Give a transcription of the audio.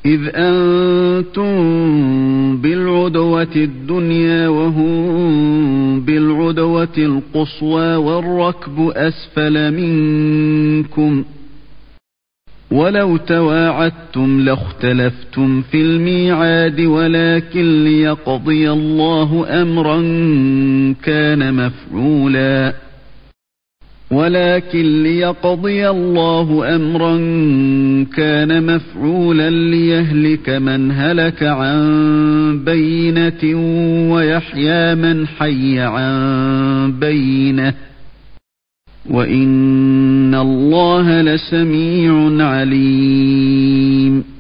إذ أنتم بالعدوة الدنيا وهم بالعدوة القصوى والركب أسفل منكم ولو تواعدتم لاختلفتم في الميعاد ولكن ليقضي الله أمرا كان مفعولا ليهلك من هلك عن بينة ويحيى من حي عن بينة وإن الله لسميع عليم.